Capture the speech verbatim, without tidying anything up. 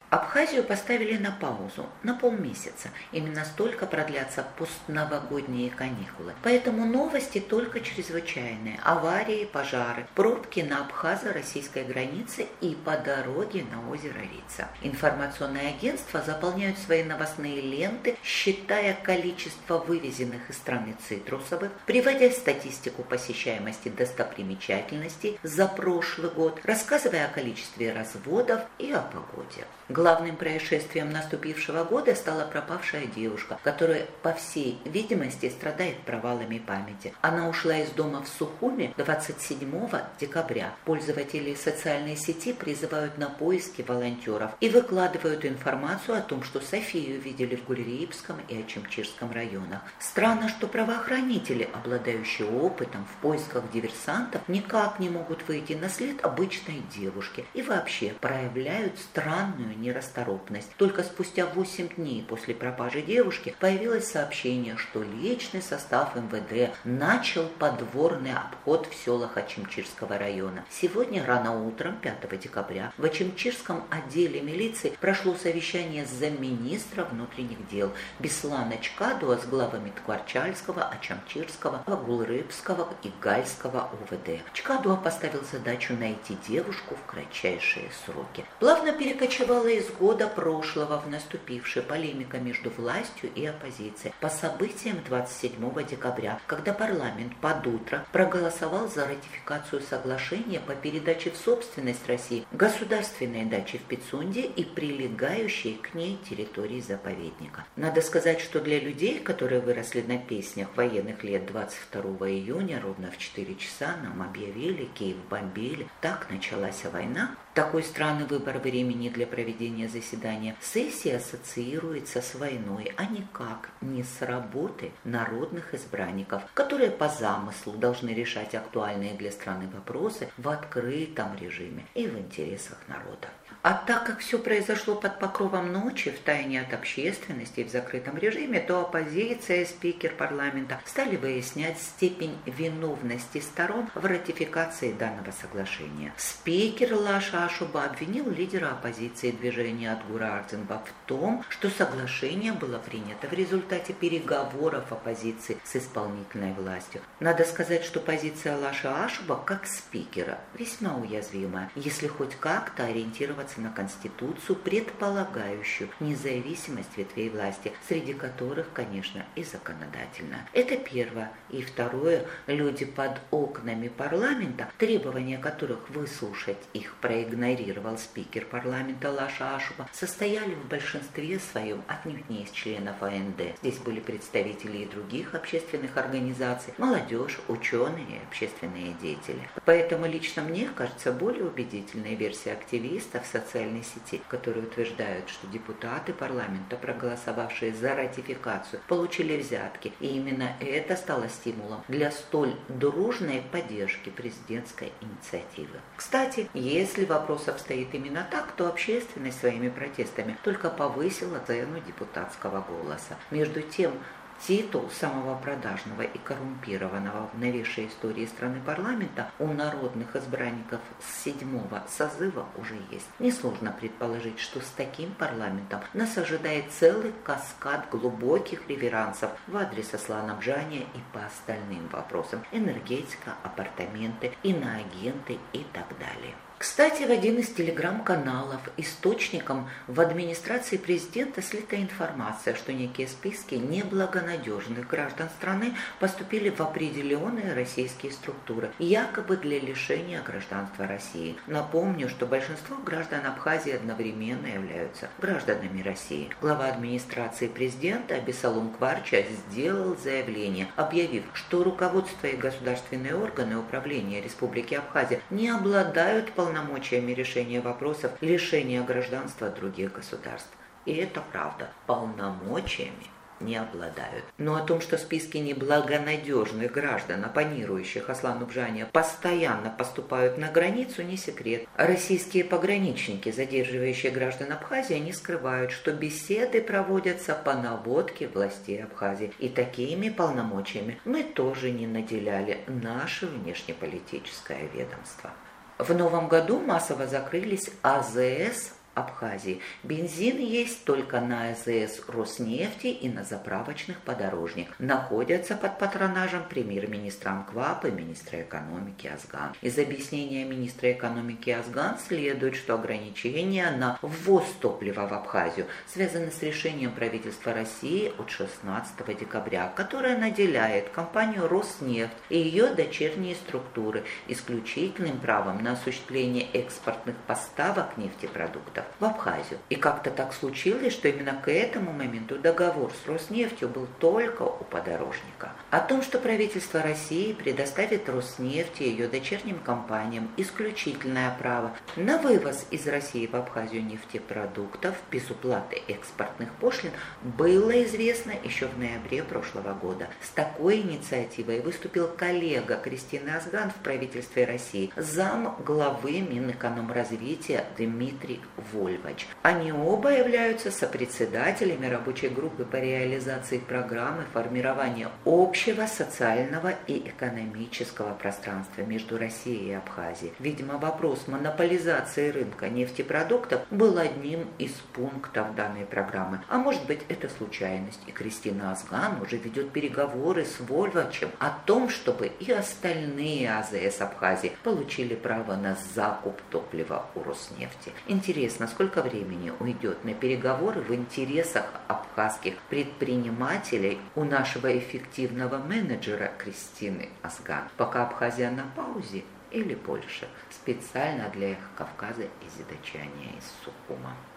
Абхазию поставили на паузу на полмесяца. Именно столько продлятся постновогодние каникулы. Поэтому новости только чрезвычайные. Аварии, пожары, пробки на абхазо-российской границе и по дороге на озеро Рица. Информационные агентства заполняют свои новостные ленты, считая количество вывезенных из страны цитрусовых, приводя статистику посещаемости достопримечательностей за прошлый год, рассказывая о количестве разводов и о погоде. Главным происшествием наступившего года стала пропавшая девушка, которая, по всей видимости, страдает провалами памяти. Она ушла из дома в Сухуми двадцать седьмого декабря. Пользователи социальной сети призывают на поиски волонтеров и выкладывают информацию о том, что Софию видели в Гульрипском и Очимчирском районах. Странно, что правоохранители, обладающие опытом в поисках диверсантов, никак не могут выйти на след обычной девушки и вообще проявляют странную нерасторопность. Только спустя восемь дней после пропажи девушки появилось сообщение, что личный состав эм вэ дэ начал подворный обход в селах Очимчирского района. Сегодня рано утром, пятого декабря, в Очимчирском отделе милиции прошло совещание с замминистра внутренних дел Беслана Чкадуа с главами Ткварчальского, Очамчирского, Гулрыбского и Гальского о вэ дэ. Чкадуа поставил задачу найти девушку в кратчайшие сроки. Плавно перекочевала из года прошлого в наступивший, полемика между властью и оппозицией по событиям двадцать седьмого декабря, когда парламент под утро проголосовал за ратификацию соглашения по передаче в собственность России государственной дачи в Пицунде и прилегающей к ней территории заповедника. Надо сказать, что для людей, которые выросли на песнях военных лет, двадцать второго июня ровно в четыре часа нам объявили, Киев бомбили, так началась война. Такой странный выбор времени для проведения заседания. Сессия ассоциируется с войной, а никак не с работой народных избранников, которые по замыслу должны решать актуальные для страны вопросы в открытом режиме и в интересах народа. А так как все произошло под покровом ночи, втайне от общественности и в закрытом режиме, то оппозиция и спикер парламента стали выяснять степень виновности сторон в ратификации данного соглашения. Спикер Лаша Ашуба обвинил лидера оппозиции движения Атгура Ардзинба в том, что соглашение было принято в результате переговоров оппозиции с исполнительной властью. Надо сказать, что позиция Лаша Ашуба как спикера весьма уязвимая, если хоть как-то ориентироваться на Конституцию, предполагающую независимость ветвей власти, среди которых, конечно, и законодательная. Это первое. И второе, люди под окнами парламента, требования которых выслушать их проигнорировал спикер парламента Лаша Ашуба, состояли в большинстве своем отнюдь не из членов а эн дэ. Здесь были представители и других общественных организаций, молодежь, ученые и общественные деятели. Поэтому лично мне кажется более убедительной версия активистов в социальной сети, которые утверждают, что депутаты парламента, проголосовавшие за ратификацию, получили взятки, и именно это стало стимулом для столь дружной поддержки президентской инициативы. Кстати, если вопрос обстоит именно так, то общественность своими протестами только повысила цену депутатского голоса. Между тем, титул самого продажного и коррумпированного в новейшей истории страны парламента у народных избранников с седьмого созыва уже есть. Несложно предположить, что с таким парламентом нас ожидает целый каскад глубоких реверансов в адрес Аслана Бжания и по остальным вопросам: энергетика, апартаменты, иноагенты и так далее. Кстати, в один из телеграм-каналов источником в администрации президента слита информация, что некие списки неблагонадежных граждан страны поступили в определенные российские структуры, якобы для лишения гражданства России. Напомню, что большинство граждан Абхазии одновременно являются гражданами России. Глава администрации президента Абисалум Кварча сделал заявление, объявив, что руководство и государственные органы управления Республики Абхазия не обладают полномочиями полномочиями решения вопросов лишения гражданства других государств. И это правда, полномочиями не обладают. Но о том, что списки неблагонадежных граждан, оппонирующих Аслану Бжания, постоянно поступают на границу, не секрет. Российские пограничники, задерживающие граждан Абхазии, не скрывают, что беседы проводятся по наводке властей Абхазии. И такими полномочиями мы тоже не наделяли наше внешнеполитическое ведомство. В новом году массово закрылись а зэ эс Абхазии. Бензин есть только на АЗС Роснефти и на заправочных подорожниках. Находятся под патронажем премьер-министра Мквапы, министра экономики Азган. Из объяснения министра экономики Азган следует, что ограничения на ввоз топлива в Абхазию связаны с решением правительства России от шестнадцатого декабря, которое наделяет компанию Роснефть и ее дочерние структуры исключительным правом на осуществление экспортных поставок нефтепродуктов в Абхазию. И как-то так случилось, что именно к этому моменту договор с Роснефтью был только у подорожника. О том, что правительство России предоставит Роснефти и ее дочерним компаниям исключительное право на вывоз из России в Абхазию нефтепродуктов без уплаты экспортных пошлин, было известно еще в ноябре прошлого года. С такой инициативой выступил коллега Кристины Азган в правительстве России, зам главы Минэкономразвития Дмитрий Вольвач. Они оба являются сопредседателями рабочей группы по реализации программы формирования общего социального и экономического пространства между Россией и Абхазией. Видимо, вопрос монополизации рынка нефтепродуктов был одним из пунктов данной программы. А может быть, это случайность, и Кристина Азган уже ведет переговоры с Вольвачем о том, чтобы и остальные АЗС Абхазии получили право на закуп топлива у Роснефти. Интересно, сколько времени уйдет на переговоры в интересах абхазских предпринимателей у нашего эффективного менеджера Кристины Азган, пока Абхазия на паузе, или Польша, специально для Кавказа и Зидачания из Сухума.